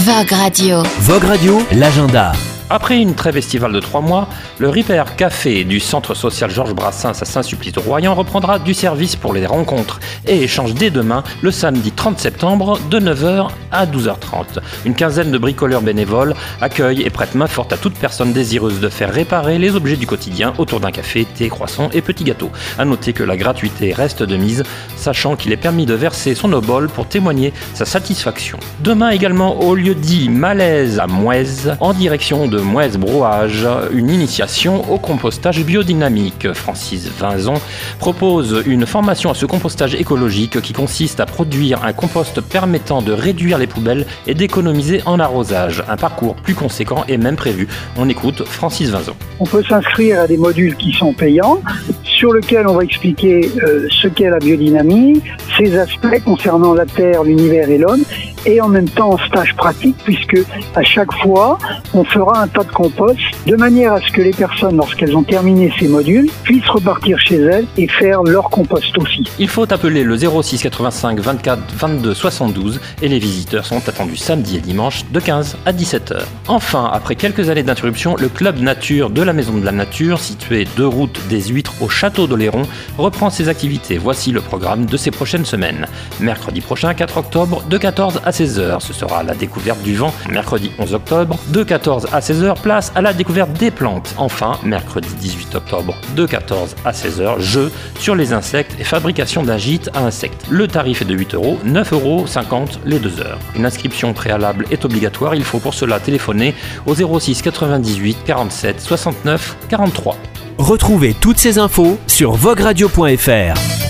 Vogue Radio. Vogue Radio, l'agenda. Après une trêve estivale de 3 mois, le Repair Café du centre social Georges Brassens à Saint-Sulpice-de-Royan reprendra du service pour les rencontres et échange dès demain, le samedi 30 septembre, de 9h à 12h30. Une quinzaine de bricoleurs bénévoles accueillent et prêtent main forte à toute personne désireuse de faire réparer les objets du quotidien autour d'un café, thé, croissant et petits gâteaux. À noter que la gratuité reste de mise, sachant qu'il est permis de verser son obol pour témoigner sa satisfaction. Demain également au lieu dit Malaise à Mouez, en direction de Mouez Brouage, une initiation au compostage biodynamique. Francis Vinzon propose une formation à ce compostage écologique qui consiste à produire un compost permettant de réduire les poubelles et d'économiser en arrosage. Un parcours plus conséquent est même prévu. On écoute Francis Vinzon. On peut s'inscrire à des modules qui sont payants, sur lesquels on va expliquer ce qu'est la biodynamie, ses aspects concernant la terre, l'univers et l'homme, et en même temps en stage pratique, puisque à chaque fois, on fera un tas de compost, de manière à ce que les personnes, lorsqu'elles ont terminé ces modules, puissent repartir chez elles et faire leur compost aussi. Il faut appeler le 06 85 24 22 72 et les visiteurs sont attendus samedi et dimanche de 15 à 17h. Enfin, après quelques années d'interruption, le club nature de la Maison de la Nature, situé 2 routes des Huîtres au château d'Oléron, reprend ses activités. Voici le programme de ces prochaines semaines. Mercredi prochain, 4 octobre, de 14 à 16h, ce sera la découverte du vent. Mercredi 11 octobre, de 14 à 16h, place à la découverte des plantes. Enfin, mercredi 18 octobre, de 14 à 16h, jeu sur les insectes et fabrication d'un gîte à insectes. Le tarif est de 8 €, 9,50 € les 2 heures. Une inscription préalable est obligatoire, il faut pour cela téléphoner au 06 98 47 69 43. Retrouvez toutes ces infos sur vogueradio.fr.